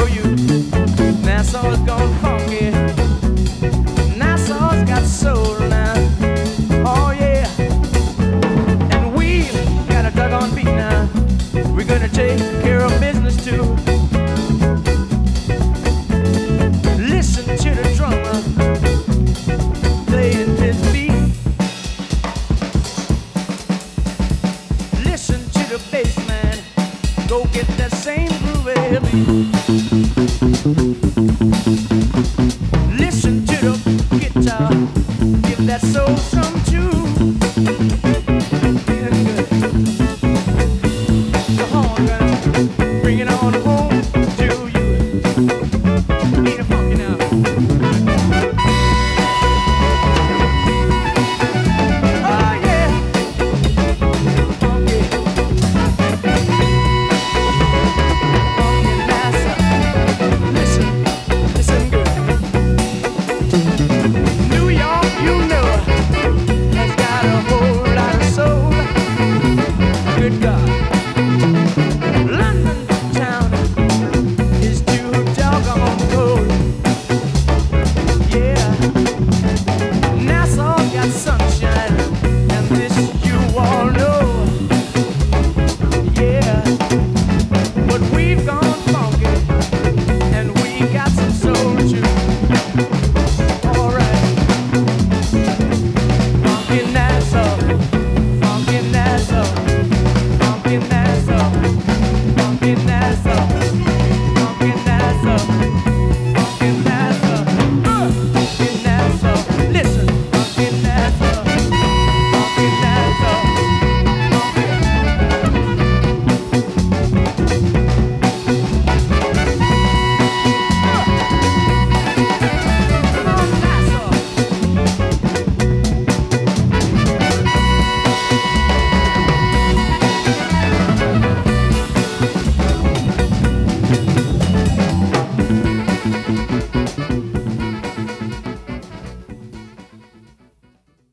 you. Nassau's gone funky. Nassau's got soul now. Oh yeah. And we got a doggone beat now. We're gonna take care of business too. Listen to the drummer playing his beat. Listen to the bass man, go get that same groovy beat. Listen to the guitar, give that soul some